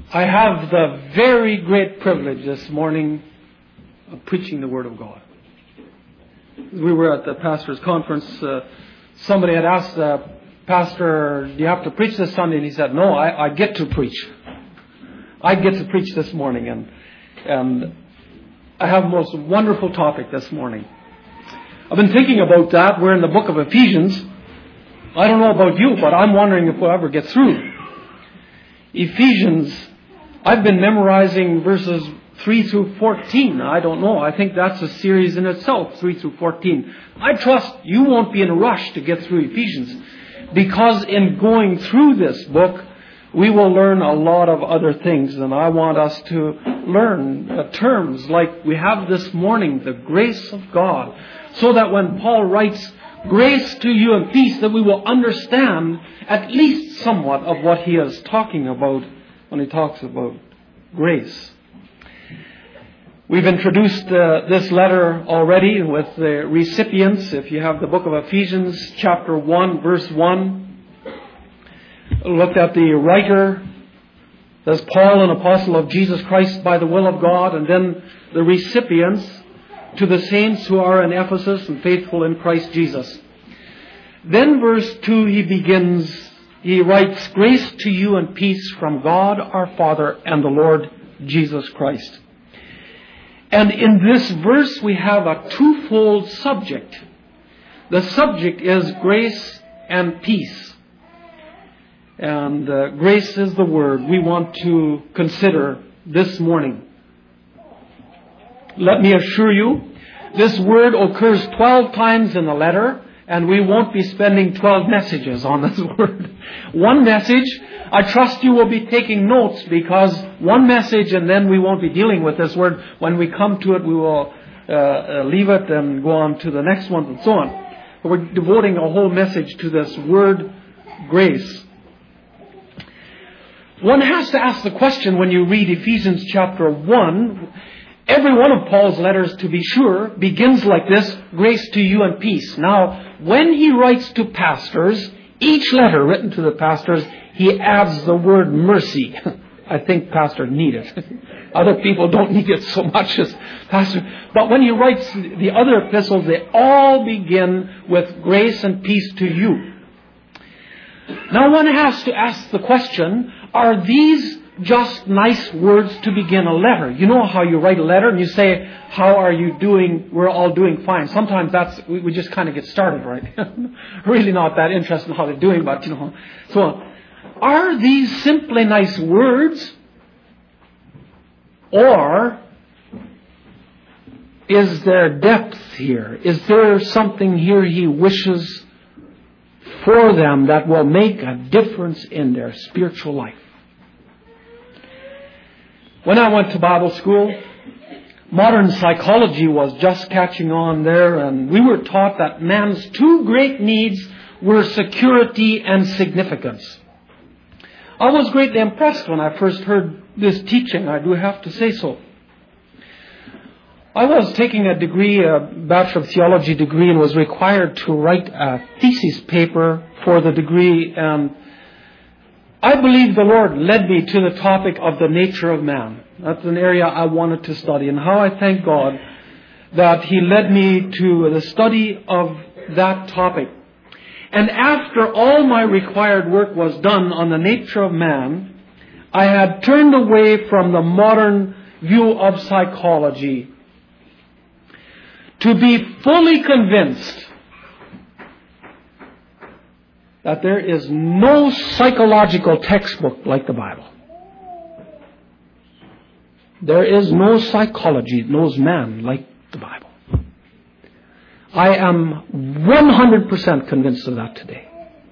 I have the very great privilege this morning of preaching the Word of God. We were at the pastor's conference. Somebody had asked the pastor, do you have to preach this Sunday? And he said, no, I get to preach. I get to preach this morning. And I have a most wonderful topic this morning. I've been thinking about that. We're in the book of Ephesians. I don't know about you, but I'm wondering if we'll ever get through. Ephesians, I've been memorizing verses 3 through 14. I don't know. I think that's a series in itself, 3 through 14. I trust you won't be in a rush to get through Ephesians, because in going through this book, we will learn a lot of other things. And I want us to learn terms like we have this morning, the grace of God, so that when Paul writes grace to you and peace, that we will understand at least somewhat of what he is talking about when he talks about grace. We've introduced this letter already with the recipients. If you have the book of Ephesians, chapter 1, verse 1, looked at the writer. There's Paul, an apostle of Jesus Christ by the will of God, and then the recipients to the saints who are in Ephesus and faithful in Christ Jesus. Then verse 2, he writes, grace to you and peace from God our Father and the Lord Jesus Christ. And in this verse we have a twofold subject. The subject is grace and peace. And grace is the word we want to consider this morning. Let me assure you, this word occurs 12 times in the letter, and we won't be spending 12 messages on this word. One message, I trust you will be taking notes, because one message and then we won't be dealing with this word. When we come to it, we will leave it and go on to the next one and so on. But we're devoting a whole message to this word, grace. One has to ask the question when you read Ephesians chapter 1, every one of Paul's letters, to be sure, begins like this, grace to you and peace. Now, when he writes to pastors, each letter written to the pastors, he adds the word mercy. I think pastors need it. Other people don't need it so much as pastors. But when he writes the other epistles, they all begin with grace and peace to you. Now one has to ask the question, are these just nice words to begin a letter? You know how you write a letter and you say, how are you doing? We're all doing fine. Sometimes we just kind of get started, right? Really not that interested in how they're doing, but So are these simply nice words? Or is there depth here? Is there something here he wishes for them that will make a difference in their spiritual life? When I went to Bible school, modern psychology was just catching on there, and we were taught that man's two great needs were security and significance. I was greatly impressed when I first heard this teaching, I do have to say so. I was taking a degree, a Bachelor of Theology degree, and was required to write a thesis paper for the degree, and I believe the Lord led me to the topic of the nature of man. That's an area I wanted to study, and how I thank God that He led me to the study of that topic. And after all my required work was done on the nature of man, I had turned away from the modern view of psychology to be fully convinced that there is no psychological textbook like the Bible. There is no psychology that knows man like the Bible. I am 100% convinced of that today.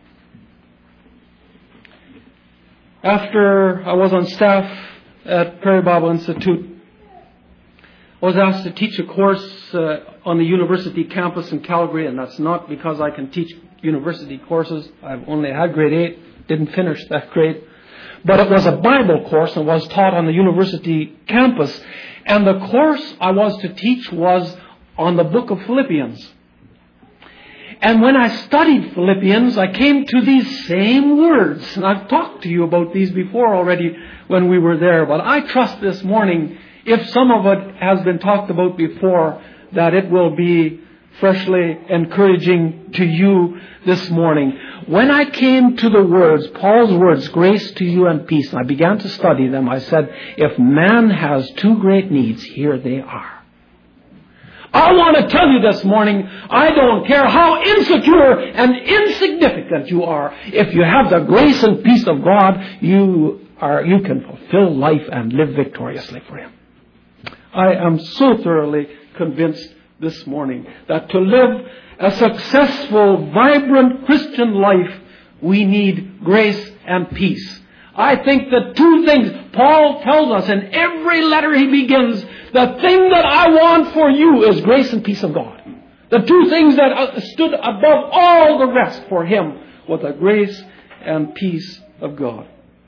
After I was on staff at Prairie Bible Institute, I was asked to teach a course on the university campus in Calgary, and that's not because I can teach university courses. I've only had grade 8, didn't finish that grade. But it was a Bible course and was taught on the university campus. And the course I was to teach was on the book of Philippians. And when I studied Philippians, I came to these same words. And I've talked to you about these before already when we were there. But I trust this morning, if some of it has been talked about before, that it will be freshly encouraging to you this morning. When I came to the words, Paul's words, grace to you and peace, and I began to study them, I said, if man has two great needs, here they are. I want to tell you this morning, I don't care how insecure and insignificant you are, if you have the grace and peace of God, you can fulfill life and live victoriously for Him. I am so thoroughly convinced this morning that to live a successful, vibrant Christian life, we need grace and peace. I think the two things Paul tells us in every letter he begins, the thing that I want for you is grace and peace of God. The two things that stood above all the rest for him was the grace and peace of God.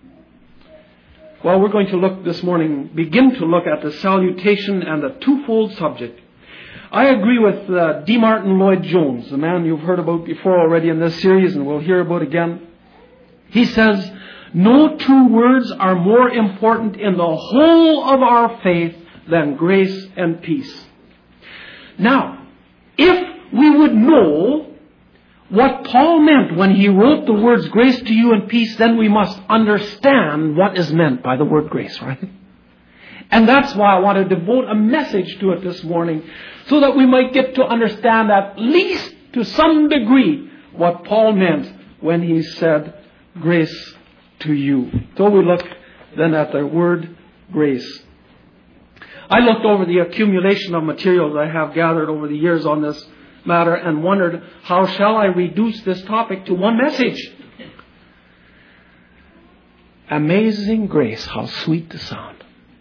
Well, we're going to look this morning, begin to look at the salutation and the twofold subject. I agree with D. Martin Lloyd-Jones, the man you've heard about before already in this series and we'll hear about again. He says, no two words are more important in the whole of our faith than grace and peace. Now, if we would know what Paul meant when he wrote the words grace to you and peace, then we must understand what is meant by the word grace, right? And that's why I want to devote a message to it this morning, so that we might get to understand at least to some degree what Paul meant when he said grace to you. So we look then at the word grace. I looked over the accumulation of materials I have gathered over the years on this matter and wondered, how shall I reduce this topic to one message? Amazing grace, how sweet the sound.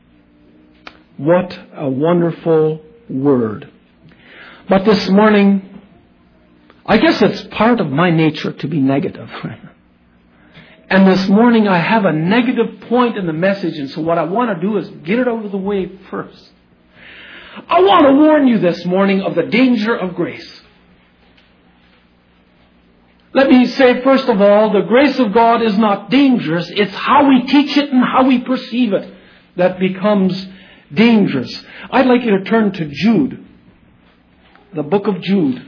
What a wonderful word. But this morning, I guess it's part of my nature to be negative. And this morning I have a negative point in the message, and so what I want to do is get it out of the way first. I want to warn you this morning of the danger of grace. Let me say first of all, the grace of God is not dangerous. It's how we teach it and how we perceive it that becomes dangerous. I'd like you to turn to Jude, the book of Jude.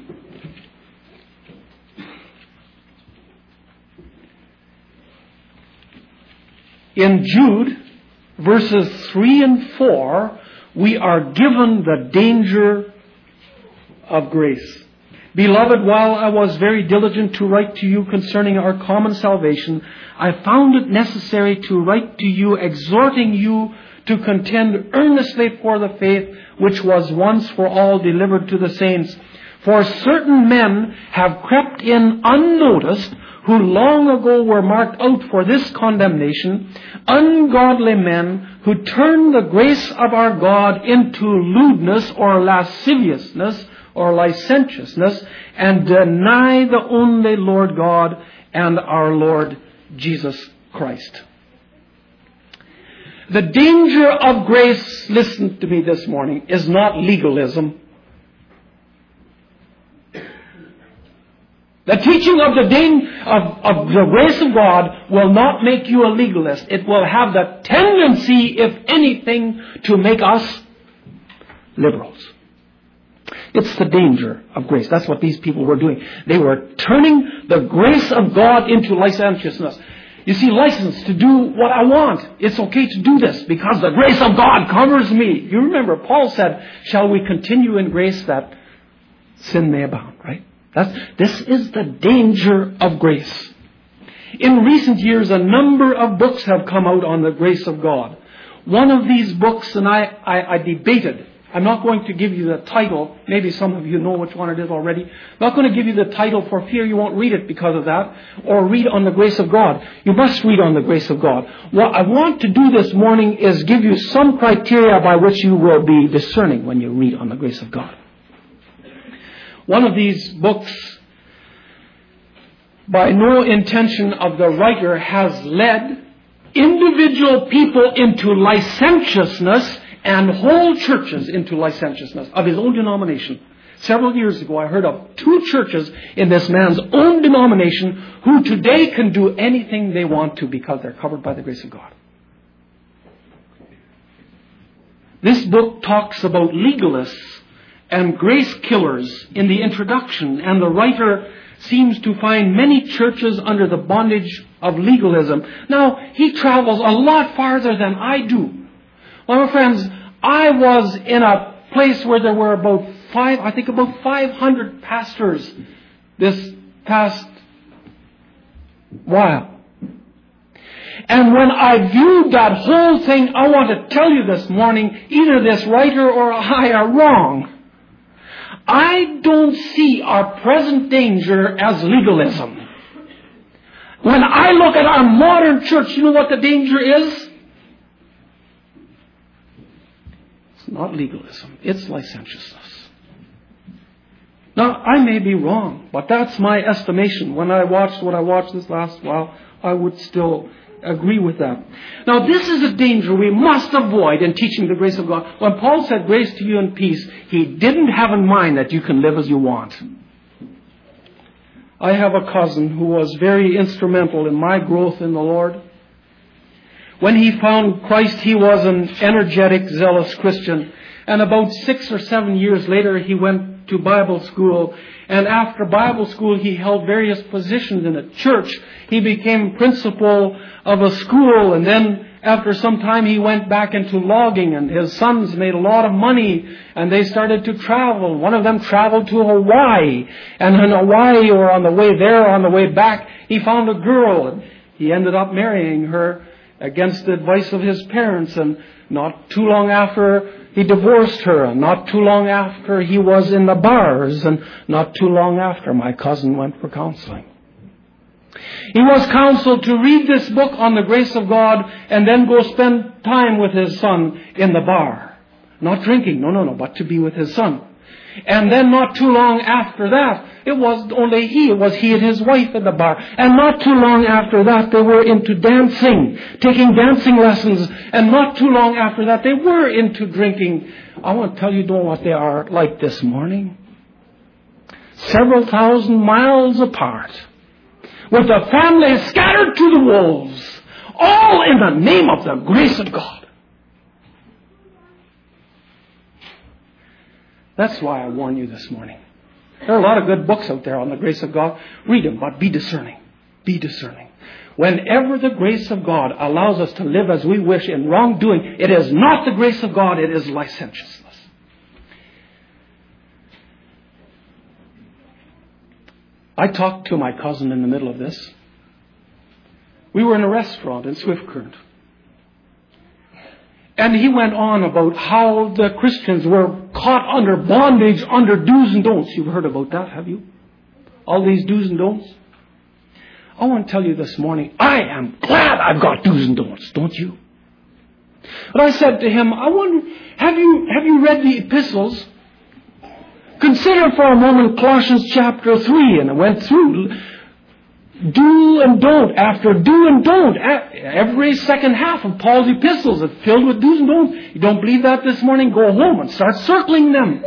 In Jude, verses 3 and 4, we are given the danger of grace. Beloved, while I was very diligent to write to you concerning our common salvation, I found it necessary to write to you, exhorting you to contend earnestly for the faith which was once for all delivered to the saints. For certain men have crept in unnoticed, who long ago were marked out for this condemnation, ungodly men who turn the grace of our God into lewdness or lasciviousness or licentiousness, and deny the only Lord God and our Lord Jesus Christ. The danger of grace, listen to me this morning, is not legalism. The teaching of the grace of God will not make you a legalist. It will have the tendency, if anything, to make us liberals. It's the danger of grace. That's what these people were doing. They were turning the grace of God into licentiousness. You see, license to do what I want. It's okay to do this because the grace of God covers me. You remember, Paul said, shall we continue in grace that sin may abound, right? This is the danger of grace. In recent years, a number of books have come out on the grace of God. One of these books, and I debated. I'm not going to give you the title. Maybe some of you know which one it is already. I'm not going to give you the title for fear you won't read it because of that, or read on the grace of God. You must read on the grace of God. What I want to do this morning is give you some criteria by which you will be discerning when you read on the grace of God. One of these books, by no intention of the writer, has led individual people into licentiousness and whole churches into licentiousness of his own denomination. Several years ago, I heard of 2 churches in this man's own denomination who today can do anything they want to because they're covered by the grace of God. This book talks about legalists and grace killers in the introduction, and the writer seems to find many churches under the bondage of legalism. Now, he travels a lot farther than I do. Well, my friends, I was in a place where there were about 500 pastors this past while. And when I viewed that whole thing, I want to tell you this morning, either this writer or I are wrong. I don't see our present danger as legalism. When I look at our modern church, you know what the danger is? It's not legalism. It's licentiousness. Now, I may be wrong, but that's my estimation. When I watched what I watched this last while, I would still agree with that. Now, this is a danger we must avoid in teaching the grace of God. When Paul said grace to you and peace, he didn't have in mind that you can live as you want. I have a cousin who was very instrumental in my growth in the Lord. When he found Christ, he was an energetic, zealous Christian. And about 6 or 7 years later, he went to Bible school. And after Bible school, he held various positions in a church. He became principal of a school. And then after some time, he went back into logging. And his sons made a lot of money. And they started to travel. One of them traveled to Hawaii. And in Hawaii, or on the way there, on the way back, he found a girl. And he ended up marrying her against the advice of his parents. And not too long after, he divorced her, and not too long after he was in the bars, and not too long after my cousin went for counseling. He was counseled to read this book on the grace of God and then go spend time with his son in the bar. Not drinking, no, but to be with his son. And then not too long after that, it was he and his wife at the bar. And not too long after that, they were into dancing, taking dancing lessons. And not too long after that, they were into drinking. I want to tell you, what they are like this morning. Several thousand miles apart, with the family scattered to the wolves, all in the name of the grace of God. That's why I warn you this morning. There are a lot of good books out there on the grace of God. Read them, but be discerning. Be discerning. Whenever the grace of God allows us to live as we wish in wrongdoing, it is not the grace of God, it is licentiousness. I talked to my cousin in the middle of this. We were in a restaurant in Swift Current. And he went on about how the Christians were caught under bondage, under do's and don'ts. You've heard about that, have you? All these do's and don'ts. I want to tell you this morning, I am glad I've got do's and don'ts, don't you? But I said to him, I wonder, have you read the epistles? Consider for a moment Colossians chapter 3, and I went through do and don't after do and don't. Every second half of Paul's epistles is filled with do's and don'ts. You don't believe that this morning? Go home and start circling them.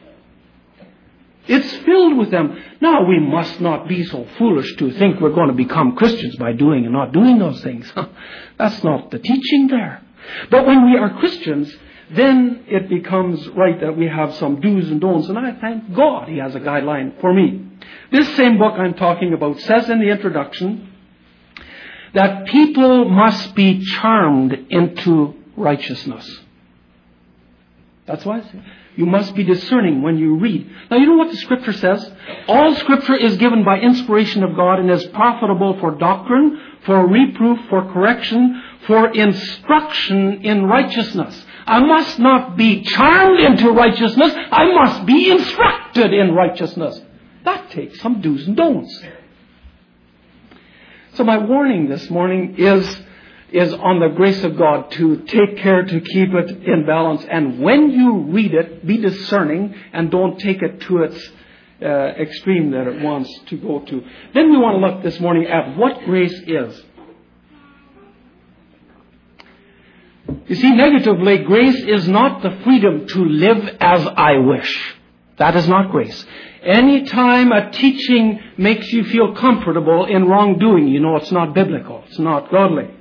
It's filled with them. Now, we must not be so foolish to think we're going to become Christians by doing and not doing those things. That's not the teaching there. But when we are Christians, then it becomes right that we have some do's and don'ts. And I thank God He has a guideline for me. This same book I'm talking about says in the introduction that people must be charmed into righteousness. That's why I say you must be discerning when you read. Now, you know what the Scripture says? All Scripture is given by inspiration of God and is profitable for doctrine, for reproof, for correction, for instruction in righteousness. I must not be charmed into righteousness. I must be instructed in righteousness. That takes some do's and don'ts. So my warning this morning is on the grace of God to take care to keep it in balance. And when you read it, be discerning and don't take it to its extreme that it wants to go to. Then we want to look this morning at what grace is. You see, negatively, grace is not the freedom to live as I wish. That is not grace. Anytime a teaching makes you feel comfortable in wrongdoing, you know it's not biblical. It's not godly.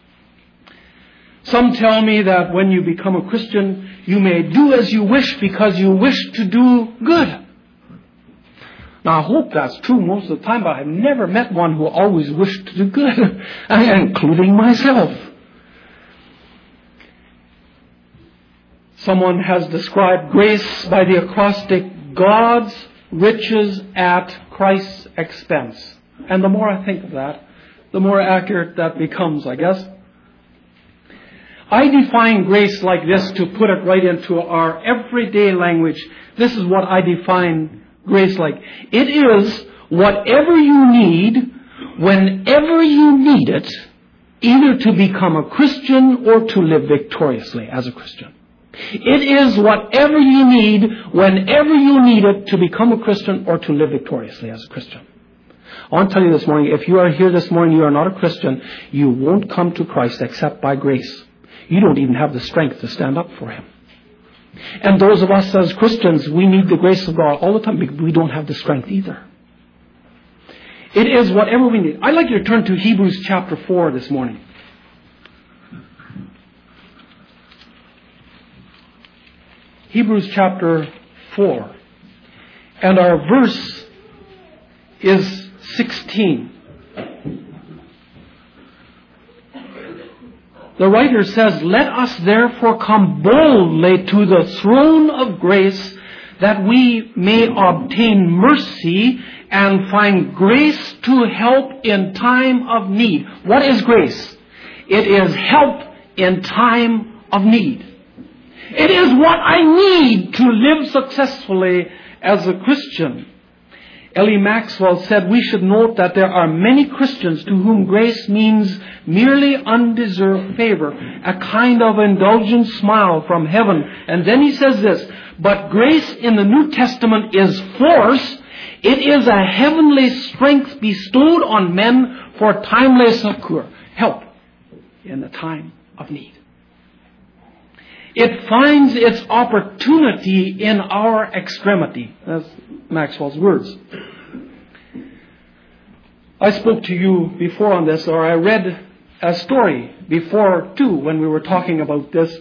Some tell me that when you become a Christian, you may do as you wish because you wish to do good. Now, I hope that's true most of the time, but I've never met one who always wished to do good, including myself. Someone has described grace by the acrostic, God's riches at Christ's expense. And the more I think of that, the more accurate that becomes, I guess. I define grace like this to put it right into our everyday language. This is what I define grace like. It is whatever you need, whenever you need it, either to become a Christian or to live victoriously as a Christian. It is whatever you need, whenever you need it, to become a Christian or to live victoriously as a Christian. I want to tell you this morning, if you are here this morning, you are not a Christian, you won't come to Christ except by grace. You don't even have the strength to stand up for Him. And those of us as Christians, we need the grace of God all the time because we don't have the strength either. It is whatever we need. I'd like you to turn to Hebrews chapter 4 this morning. Hebrews chapter 4. And our verse is 16. The writer says, "Let us therefore come boldly to the throne of grace, that we may obtain mercy and find grace to help in time of need." What is grace? It is help in time of need. It is what I need to live successfully as a Christian. Ellie Maxwell said we should note that there are many Christians to whom grace means merely undeserved favor, a kind of indulgent smile from heaven. And then he says this, but grace in the New Testament is force. It is a heavenly strength bestowed on men for timely succor, help in the time of need. It finds its opportunity in our extremity. That's Maxwell's words. I spoke to you before on this, or I read a story before too when we were talking about this.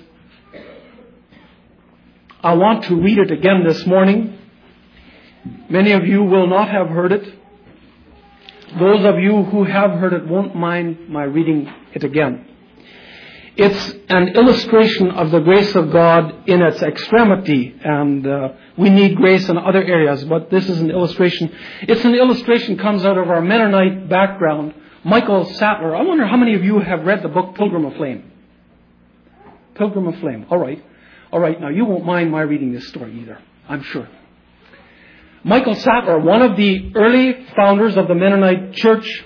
I want to read it again this morning. Many of you will not have heard it. Those of you who have heard it won't mind my reading it again. It's an illustration of the grace of God in its extremity, and we need grace in other areas, but this is an illustration. It's an illustration comes out of our Mennonite background. Michael Sattler. I wonder how many of you have read the book Pilgrim of Flame? Pilgrim of Flame. All right. Now, you won't mind my reading this story either, I'm sure. Michael Sattler, one of the early founders of the Mennonite church,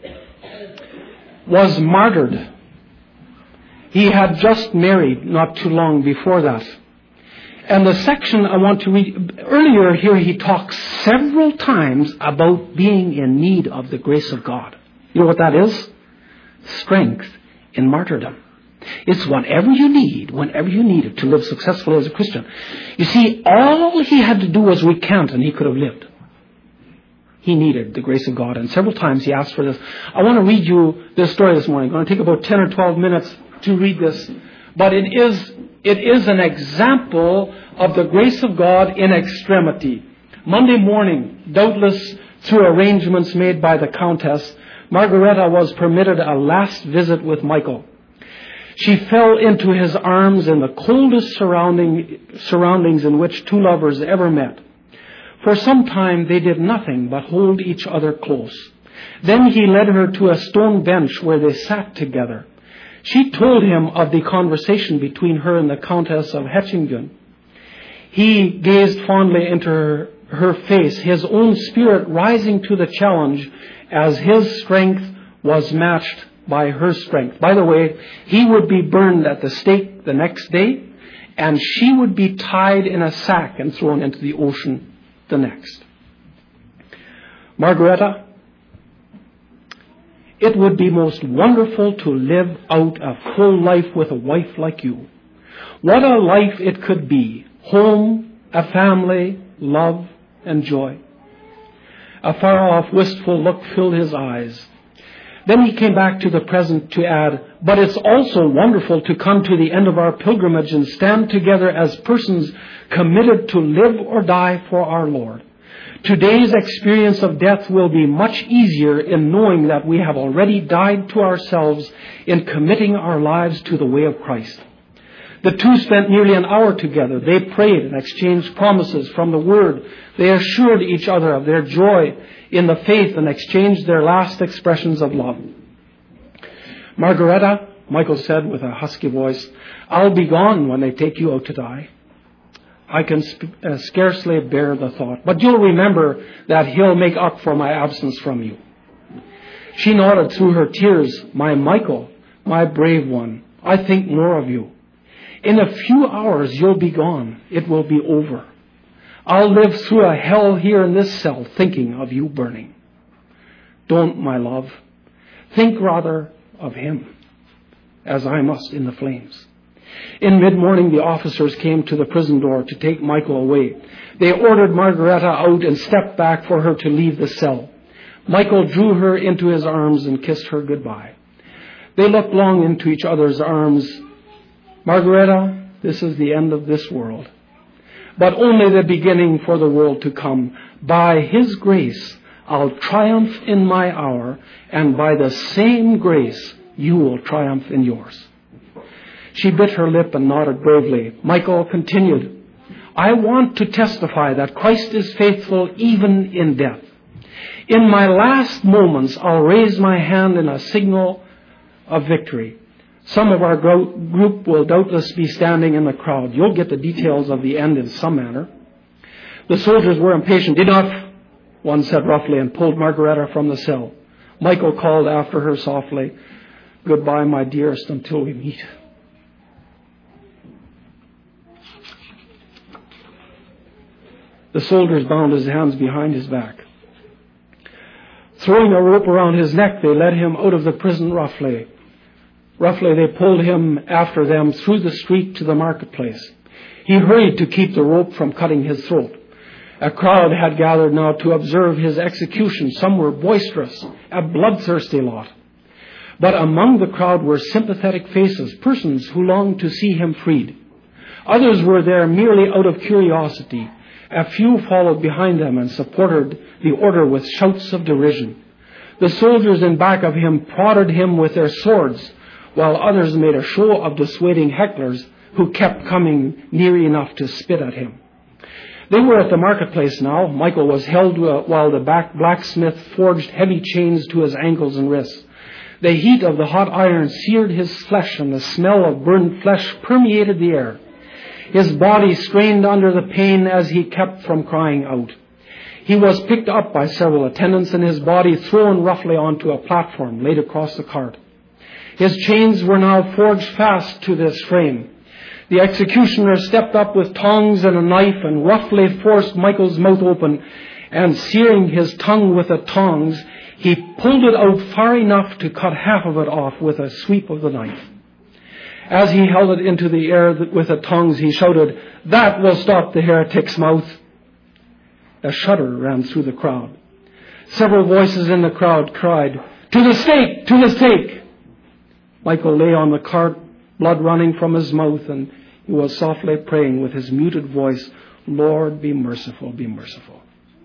was martyred. He had just married not too long before that. And the section I want to read, earlier here he talks several times about being in need of the grace of God. You know what that is? Strength in martyrdom. It's whatever you need, whenever you need it to live successfully as a Christian. You see, all he had to do was recant and he could have lived. He needed the grace of God, and several times he asked for this. I want to read you this story this morning. I'm going to take about 10 or 12 minutes to read this. But it is an example of the grace of God in extremity. Monday morning, doubtless through arrangements made by the Countess, Margareta was permitted a last visit with Michael. She fell into his arms in the coldest surroundings in which two lovers ever met. For some time they did nothing but hold each other close. Then he led her to a stone bench where they sat together. She told him of the conversation between her and the Countess of Hechingen. He gazed fondly into her face, his own spirit rising to the challenge as his strength was matched by her strength. By the way, he would be burned at the stake the next day, and she would be tied in a sack and thrown into the ocean the next. Margareta, it would be most wonderful to live out a full life with a wife like you. What a life it could be. Home, a family, love, and joy. A far-off, wistful look filled his eyes. Then he came back to the present to add, but it's also wonderful to come to the end of our pilgrimage and stand together as persons committed to live or die for our Lord. Today's experience of death will be much easier in knowing that we have already died to ourselves in committing our lives to the way of Christ. The two spent nearly an hour together. They prayed and exchanged promises from the Word. They assured each other of their joy in the faith and exchanged their last expressions of love. Margaretta, Michael said with a husky voice, I'll be gone when they take you out to die. I can scarcely bear the thought, but you'll remember that he'll make up for my absence from you. She nodded through her tears, my Michael, my brave one, I think more of you. In a few hours you'll be gone. It will be over. I'll live through a hell here in this cell thinking of you burning. Don't, my love. Think rather of him, as I must in the flames. In mid-morning the officers came to the prison door to take Michael away. They ordered Margaretta out and stepped back for her to leave the cell. Michael drew her into his arms and kissed her goodbye. They looked long into each other's arms. Margaretta, this is the end of this world, but only the beginning for the world to come. By His grace, I'll triumph in my hour, and by the same grace, you will triumph in yours. She bit her lip and nodded bravely. Michael continued, I want to testify that Christ is faithful even in death. In my last moments, I'll raise my hand in a signal of victory. Some of our group will doubtless be standing in the crowd. You'll get the details of the end in some manner. The soldiers were impatient. Enough, one said roughly, and pulled Margaretta from the cell. Michael called after her softly, Goodbye, my dearest, until we meet. The soldiers bound his hands behind his back. Throwing a rope around his neck, they led him out of the prison roughly. Roughly, they pulled him after them through the street to the marketplace. He hurried to keep the rope from cutting his throat. A crowd had gathered now to observe his execution. Some were boisterous, a bloodthirsty lot. But among the crowd were sympathetic faces, persons who longed to see him freed. Others were there merely out of curiosity. A few followed behind them and supported the order with shouts of derision. The soldiers in back of him prodded him with their swords, while others made a show of dissuading hecklers who kept coming near enough to spit at him. They were at the marketplace now. Michael was held while the blacksmith forged heavy chains to his ankles and wrists. The heat of the hot iron seared his flesh, and the smell of burned flesh permeated the air. His body strained under the pain as he kept from crying out. He was picked up by several attendants and his body thrown roughly onto a platform laid across the cart. His chains were now forged fast to this frame. The executioner stepped up with tongs and a knife and roughly forced Michael's mouth open, and searing his tongue with the tongs, he pulled it out far enough to cut half of it off with a sweep of the knife. As he held it into the air with the tongs, he shouted, "That will stop the heretic's mouth." A shudder ran through the crowd. Several voices in the crowd cried, "To the stake! To the stake!" Michael lay on the cart, blood running from his mouth, and he was softly praying with his muted voice, "Lord, be merciful, be merciful."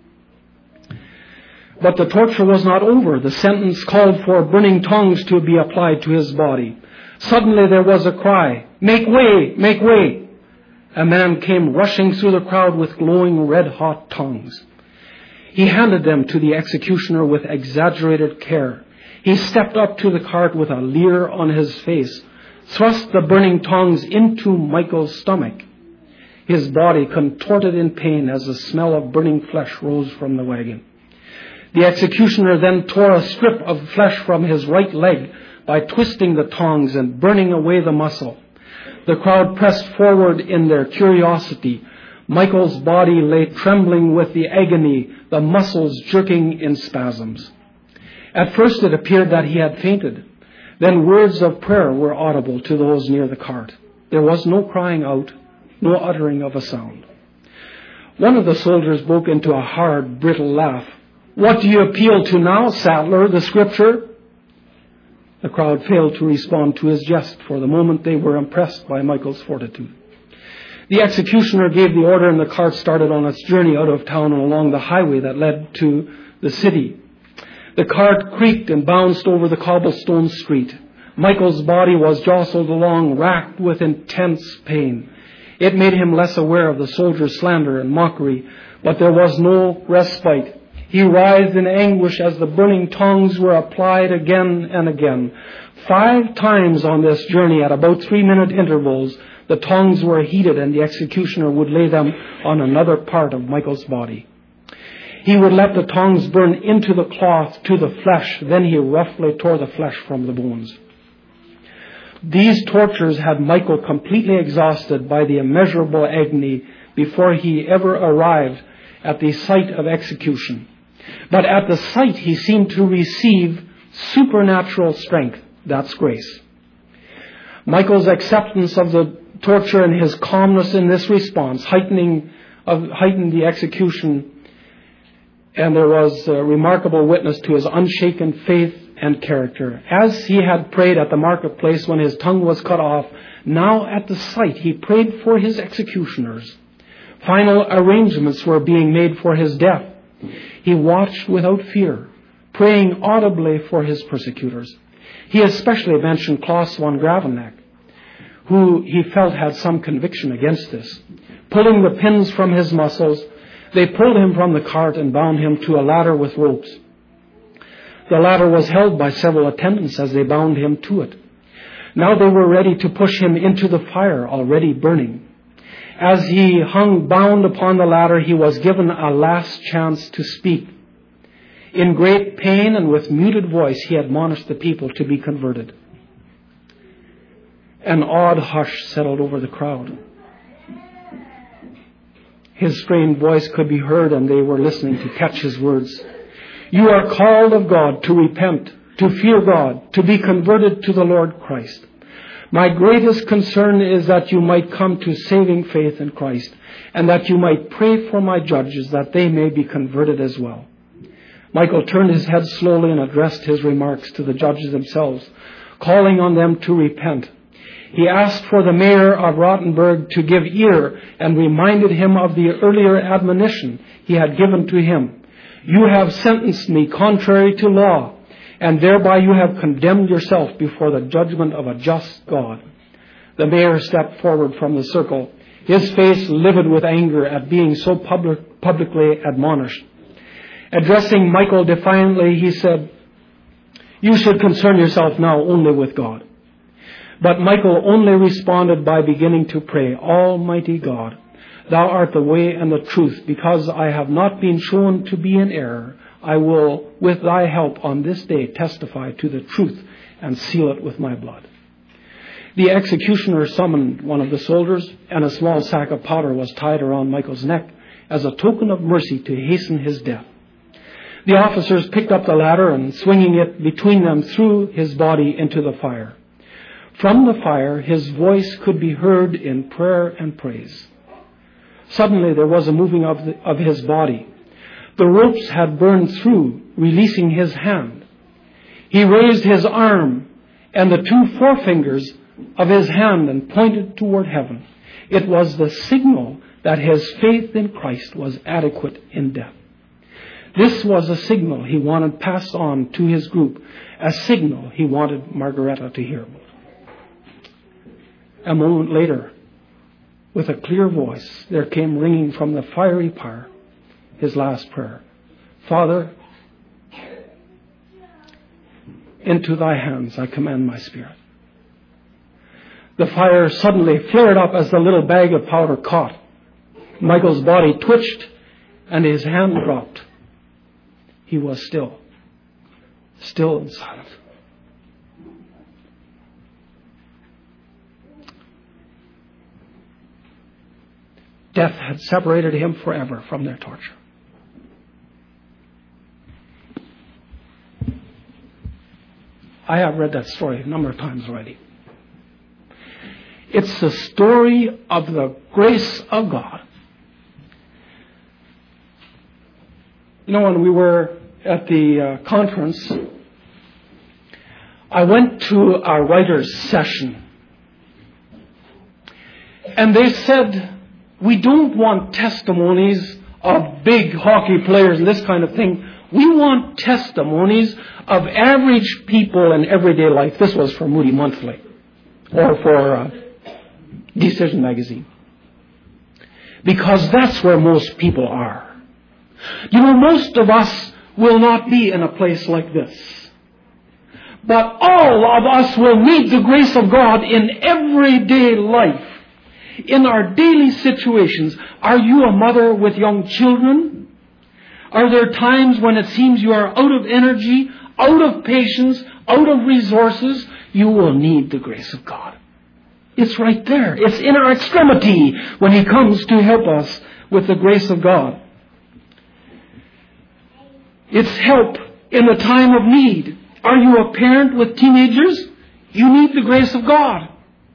But the torture was not over. The sentence called for burning tongs to be applied to his body. Suddenly there was a cry, "Make way! Make way!" A man came rushing through the crowd with glowing red-hot tongs. He handed them to the executioner with exaggerated care. He stepped up to the cart with a leer on his face, thrust the burning tongs into Michael's stomach. His body contorted in pain as the smell of burning flesh rose from the wagon. The executioner then tore a strip of flesh from his right leg by twisting the tongs and burning away the muscle. The crowd pressed forward in their curiosity. Michael's body lay trembling with the agony, the muscles jerking in spasms. At first it appeared that he had fainted. Then words of prayer were audible to those near the cart. There was no crying out, no uttering of a sound. One of the soldiers broke into a hard, brittle laugh. "What do you appeal to now, Saddler, the Scripture?" The crowd failed to respond to his jest. For the moment they were impressed by Michael's fortitude. The executioner gave the order, and the cart started on its journey out of town and along the highway that led to the city. The cart creaked and bounced over the cobblestone street. Michael's body was jostled along, racked with intense pain. It made him less aware of the soldiers' slander and mockery, but there was no respite. He writhed in anguish as the burning tongs were applied again and again. 5 times on this journey, at about 3-minute intervals, the tongs were heated and the executioner would lay them on another part of Michael's body. He would let the tongs burn into the cloth, to the flesh. Then he roughly tore the flesh from the bones. These tortures had Michael completely exhausted by the immeasurable agony before he ever arrived at the site of execution. But at the site he seemed to receive supernatural strength. That's grace. Michael's acceptance of the torture and his calmness in this response heightened the execution, and there was a remarkable witness to his unshaken faith and character. As he had prayed at the marketplace when his tongue was cut off, now at the site he prayed for his executioners. Final arrangements were being made for his death. He watched without fear, praying audibly for his persecutors. He especially mentioned Klaus von Graveneck, who he felt had some conviction against this. Pulling the pins from his muscles, they pulled him from the cart and bound him to a ladder with ropes. The ladder was held by several attendants as they bound him to it. Now they were ready to push him into the fire already burning. As he hung bound upon the ladder, he was given a last chance to speak. In great pain and with muted voice, he admonished the people to be converted. An awed hush settled over the crowd. His strained voice could be heard, and they were listening to catch his words. "You are called of God to repent, to fear God, to be converted to the Lord Christ. My greatest concern is that you might come to saving faith in Christ, and that you might pray for my judges, that they may be converted as well." Michael turned his head slowly and addressed his remarks to the judges themselves, calling on them to repent. He asked for the mayor of Rottenburg to give ear and reminded him of the earlier admonition he had given to him. "You have sentenced me contrary to law, and thereby you have condemned yourself before the judgment of a just God." The mayor stepped forward from the circle, his face livid with anger at being so publicly admonished. Addressing Michael defiantly, he said, "You should concern yourself now only with God." But Michael only responded by beginning to pray, "Almighty God, Thou art the way and the truth. Because I have not been shown to be in error, I will, with Thy help on this day, testify to the truth and seal it with my blood." The executioner summoned one of the soldiers, and a small sack of powder was tied around Michael's neck as a token of mercy to hasten his death. The officers picked up the ladder and, swinging it between them, threw his body into the fire. From the fire, his voice could be heard in prayer and praise. Suddenly, there was a moving of his body. The ropes had burned through, releasing his hand. He raised his arm and the 2 forefingers of his hand and pointed toward heaven. It was the signal that his faith in Christ was adequate in death. This was a signal he wanted passed on to his group, a signal he wanted Margareta to hear about. A moment later, with a clear voice, there came ringing from the fiery pyre his last prayer. "Father, into Thy hands I commend my spirit." The fire suddenly flared up as the little bag of powder caught. Michael's body twitched and his hand dropped. He was still and silent. Death had separated him forever from their torture. I have read that story a number of times already. It's the story of the grace of God You know, when we were at the conference, I went to a writer's session. And they said, we don't want testimonies of big hockey players and this kind of thing. We want testimonies of average people in everyday life. This was for Moody Monthly or for Decision Magazine. Because that's where most people are. You know, most of us will not be in a place like this. But all of us will need the grace of God in everyday life. In our daily situations. Are you a mother with young children? Are there times when it seems you are out of energy, out of patience, out of resources? You will need the grace of God. It's right there. It's in our extremity when He comes to help us with the grace of God. It's help in the time of need. Are you a parent with teenagers? You need the grace of God.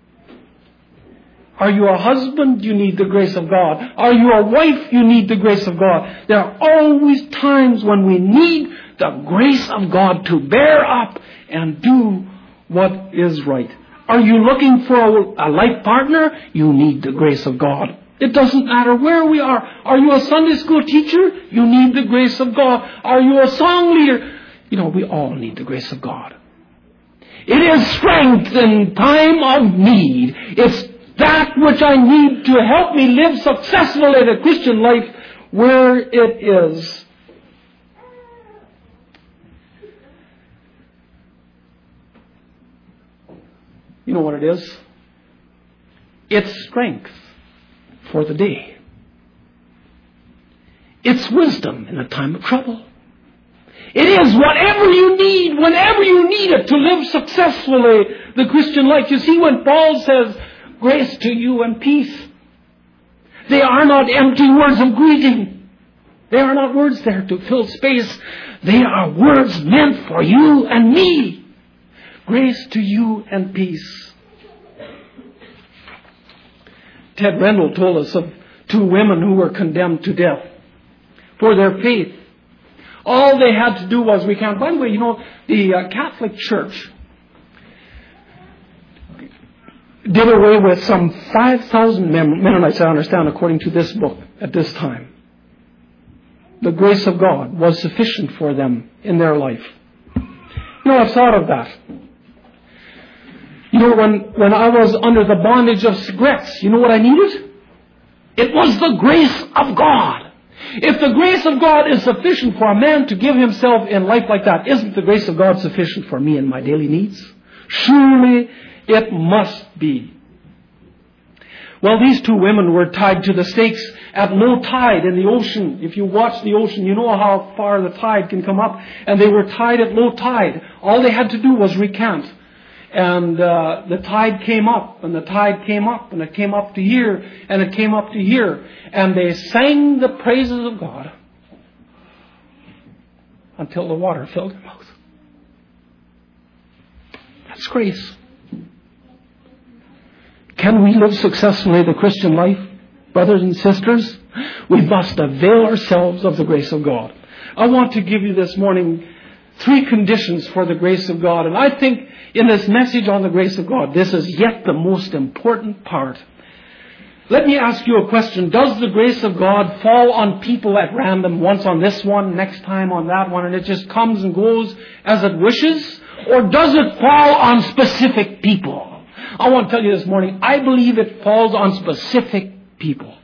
Are you a husband? You need the grace of God. Are you a wife? You need the grace of God. There are always times when we need the grace of God to bear up and do what is right. Are you looking for a life partner? You need the grace of God. It doesn't matter where we are. Are you a Sunday school teacher? You need the grace of God. Are you a song leader? You know, we all need the grace of God. It is strength in time of need. It's that which I need to help me live successfully in a Christian life where it is. You know what it is? It's strength for the day. It's wisdom in a time of trouble. It is whatever you need, whenever you need it to live successfully the Christian life. You see, when Paul says, grace to you and peace, they are not empty words of greeting. They are not words there to fill space. They are words meant for you and me. Grace to you and peace. Ted Rendell told us of two women who were condemned to death for their faith. All they had to do was recount. By the way, you know, the Catholic Church did away with some 5,000 Mennonites, I understand, according to this book at this time. The grace of God was sufficient for them in their life. You know, I've thought of that. You know, when I was under the bondage of cigarettes, you know what I needed? It was the grace of God. If the grace of God is sufficient for a man to give himself in life like that, isn't the grace of God sufficient for me in my daily needs? Surely it must be. Well, these two women were tied to the stakes at low tide in the ocean. If you watch the ocean, you know how far the tide can come up. And they were tied at low tide. All they had to do was recant. And the tide came up, and the tide came up, and it came up to here, and it came up to here. And they sang the praises of God until the water filled their mouth. That's grace. Can we live successfully the Christian life, brothers and sisters? We must avail ourselves of the grace of God. I want to give you this morning 3 conditions for the grace of God. And I think in this message on the grace of God, this is yet the most important part. Let me ask you a question. Does the grace of God fall on people at random, once on this one, next time on that one, and it just comes and goes as it wishes? Or does it fall on specific people? I want to tell you this morning, I believe it falls on specific people.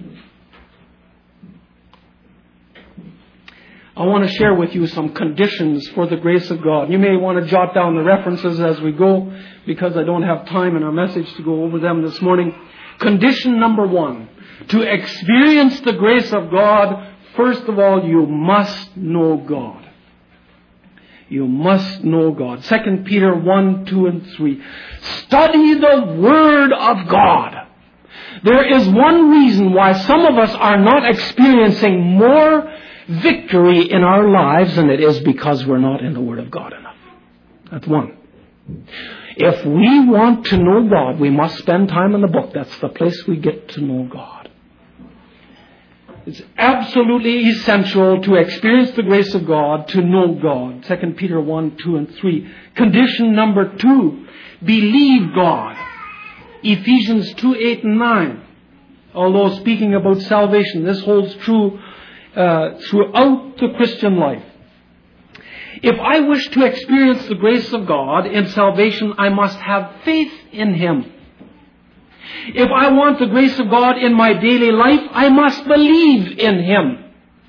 I want to share with you some conditions for the grace of God. You may want to jot down the references as we go, because I don't have time in our message to go over them this morning. Condition number 1, to experience the grace of God, first of all, you must know God. You must know God. 2 Peter 1, 2, and 3. Study the Word of God. There is one reason why some of us are not experiencing more victory in our lives, and it is because we're not in the Word of God enough. That's one. If we want to know God, we must spend time in the book. That's the place we get to know God. It's absolutely essential to experience the grace of God, to know God. 2 Peter 1, 2, and 3. Condition number 2, believe God. Ephesians 2, 8, and 9. Although speaking about salvation, this holds true throughout the Christian life. If I wish to experience the grace of God in salvation, I must have faith in Him. If I want the grace of God in my daily life, I must believe in Him.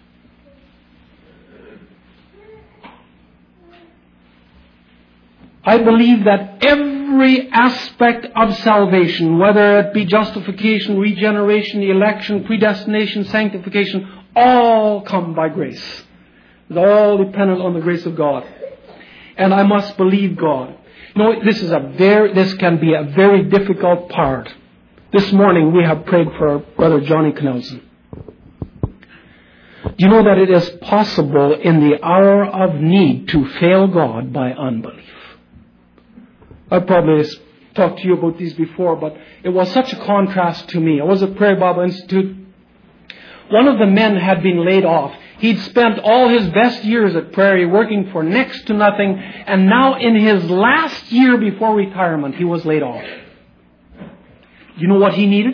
I believe that every aspect of salvation, whether it be justification, regeneration, election, predestination, sanctification, all come by grace. It's all dependent on the grace of God. And I must believe God. You know, this can be a very difficult part. This morning we have prayed for Brother Johnny Knelson. Do you know that it is possible in the hour of need to fail God by unbelief? I've probably talked to you about these before, but it was such a contrast to me. I was at Prairie Bible Institute. One of the men had been laid off. He'd spent all his best years at Prairie working for next to nothing, and now in his last year before retirement, he was laid off. You know what he needed?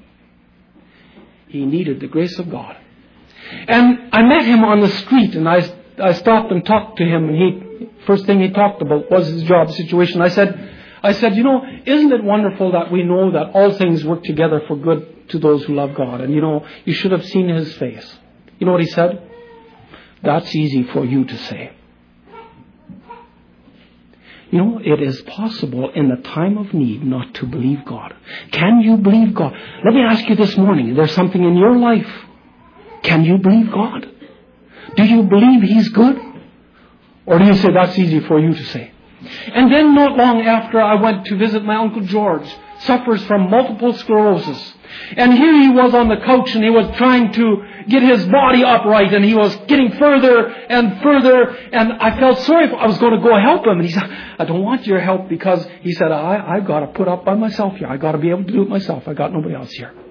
He needed the grace of God. And I met him on the street, and I stopped and talked to him, and first thing he talked about was his job situation. I said, you know, isn't it wonderful that we know that all things work together for good to those who love God? And you know, you should have seen his face. You know what he said? That's easy for you to say. You know, it is possible in the time of need not to believe God. Can you believe God? Let me ask you this morning, is there something in your life? Can you believe God? Do you believe He's good? Or do you say that's easy for you to say? And then not long after, I went to visit my Uncle George, suffers from multiple sclerosis. And here he was on the couch, and he was trying to get his body upright, and he was getting further and further, and I felt sorry I was going to go help him. And he said, I don't want your help, because he said, I've got to put up by myself here. I've got to be able to do it myself. I got nobody else here.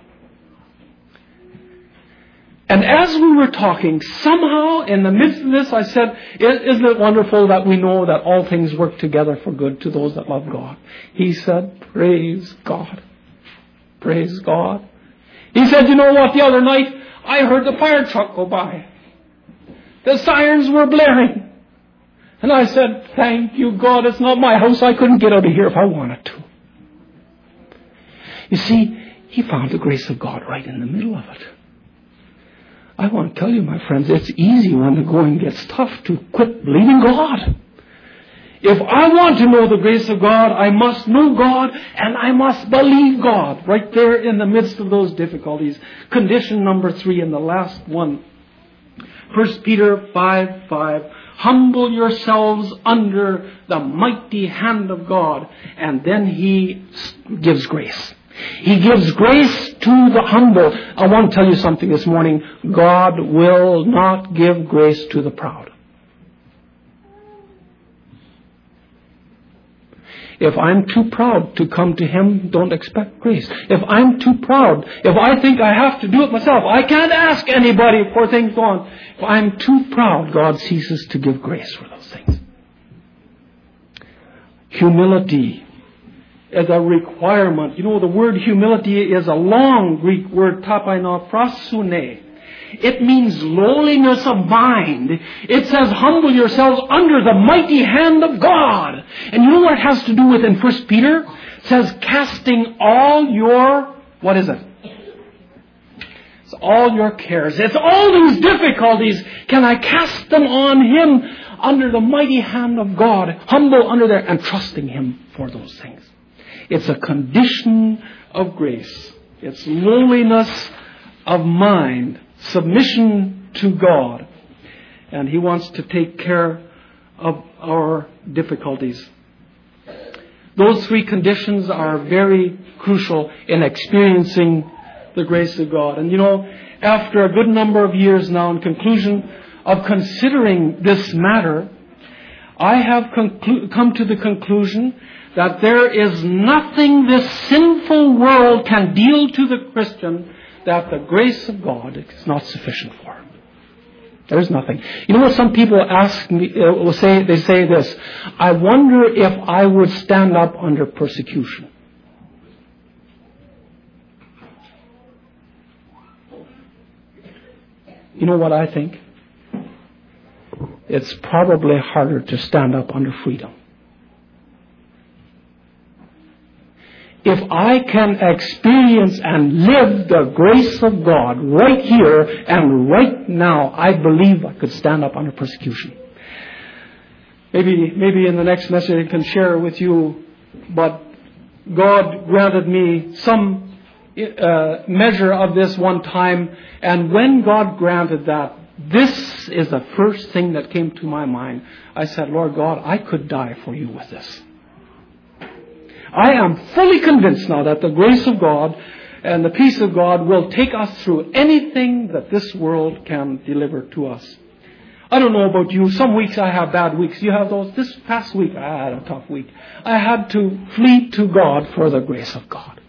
And as we were talking, somehow in the midst of this, I said, isn't it wonderful that we know that all things work together for good to those that love God? He said, praise God. Praise God. He said, you know what, the other night I heard the fire truck go by. The sirens were blaring. And I said, thank you, God, it's not my house. I couldn't get out of here if I wanted to. You see, he found the grace of God right in the middle of it. I want to tell you, my friends, it's easy when the going gets tough to quit believing God. If I want to know the grace of God, I must know God and I must believe God right there in the midst of those difficulties. Condition number 3 and the last one. 1 Peter 5:5. Humble yourselves under the mighty hand of God, and then He gives grace. He gives grace to the humble. I want to tell you something this morning. God will not give grace to the proud. If I'm too proud to come to Him, don't expect grace. If I'm too proud, if I think I have to do it myself, I can't ask anybody for things on. If I'm too proud, God ceases to give grace for those things. Humility is a requirement. You know, the word humility is a long Greek word, tapainosune. It means lowliness of mind. It says, humble yourselves under the mighty hand of God. And you know what it has to do with in 1 Peter? It says, casting all your, what is it? It's all your cares. It's all these difficulties. Can I cast them on Him under the mighty hand of God? Humble under there and trusting Him for those things. It's a condition of grace. It's lowliness of mind. Submission to God. And He wants to take care of our difficulties. Those 3 conditions are very crucial in experiencing the grace of God. And you know, after a good number of years now, in conclusion of considering this matter, I have come to the conclusion that there is nothing this sinful world can deal to the Christian that the grace of God is not sufficient for. There's nothing. You know what some people ask me, will say? They say this: I wonder if I would stand up under persecution. You know what I think? It's probably harder to stand up under freedom. If I can experience and live the grace of God right here and right now, I believe I could stand up under persecution. Maybe in the next message I can share with you, but God granted me some measure of this one time, and when God granted that, this is the first thing that came to my mind. I said, Lord God, I could die for you with this. I am fully convinced now that the grace of God and the peace of God will take us through anything that this world can deliver to us. I don't know about you. Some weeks I have bad weeks. You have those. This past week I had a tough week. I had to flee to God for the grace of God.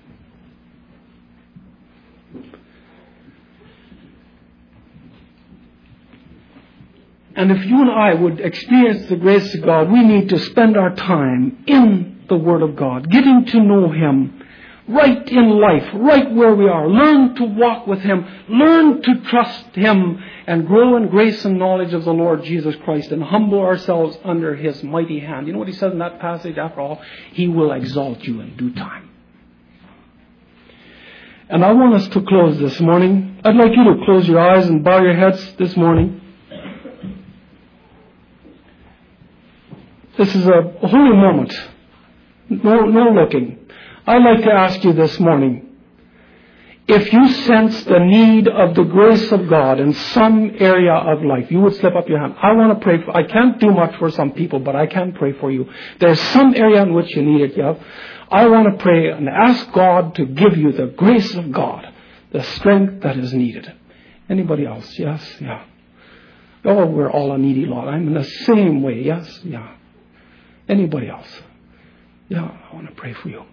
And if you and I would experience the grace of God, we need to spend our time in the Word of God, getting to know Him right in life, right where we are. Learn to walk with Him. Learn to trust Him and grow in grace and knowledge of the Lord Jesus Christ and humble ourselves under His mighty hand. You know what He says in that passage? After all, He will exalt you in due time. And I want us to close this morning. I'd like you to close your eyes and bow your heads this morning. This is a holy moment. No looking. I'd like to ask you this morning, if you sense the need of the grace of God in some area of life, you would slip up your hand. I want to pray for, I can't do much for some people, but I can pray for you. There's some area in which you need it, yeah. I want to pray and ask God to give you the grace of God, the strength that is needed. Anybody else? Yes, yeah. Oh, we're all a needy lot. I'm in the same way, yes, yeah. Anybody else? Yeah, I want to pray for you. I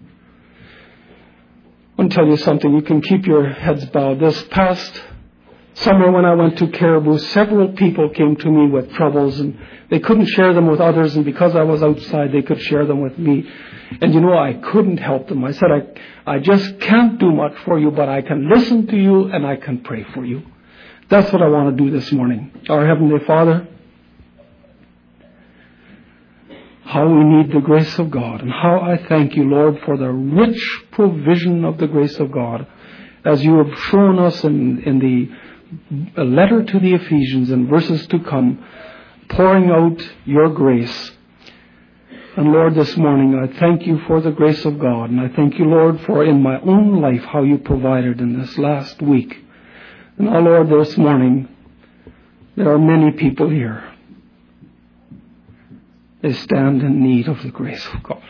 want to tell you something. You can keep your heads bowed. This past summer when I went to Caribou, several people came to me with troubles, and they couldn't share them with others, and because I was outside, they could share them with me. And you know, I couldn't help them. I said, I just can't do much for you, but I can listen to you and I can pray for you. That's what I want to do this morning. Our Heavenly Father, how we need the grace of God, and how I thank you, Lord, for the rich provision of the grace of God, as you have shown us in the letter to the Ephesians in verses to come, pouring out your grace. And Lord, this morning I thank you for the grace of God, and I thank you, Lord, for in my own life how you provided in this last week. And oh Lord, this morning there are many people here. They stand in need of the grace of God.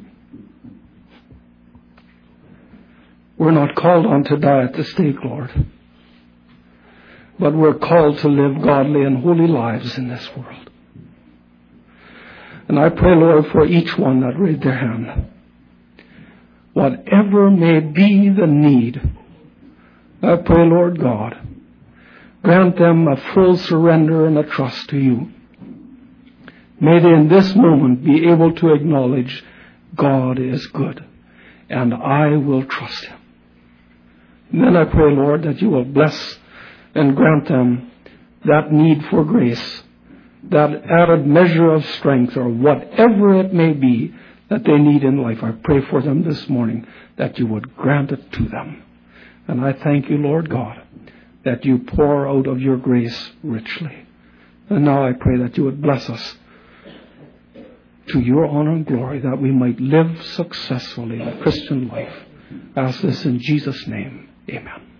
We're not called on to die at the stake, Lord, but we're called to live godly and holy lives in this world. And I pray, Lord, for each one that raised their hand, whatever may be the need, I pray, Lord God, grant them a full surrender and a trust to you. May they in this moment be able to acknowledge God is good and I will trust Him. And then I pray, Lord, that you will bless and grant them that need for grace, that added measure of strength or whatever it may be that they need in life. I pray for them this morning that you would grant it to them. And I thank you, Lord God, that you pour out of your grace richly. And now I pray that you would bless us to your honor and glory, that we might live successfully the Christian life. I ask this in Jesus' name. Amen.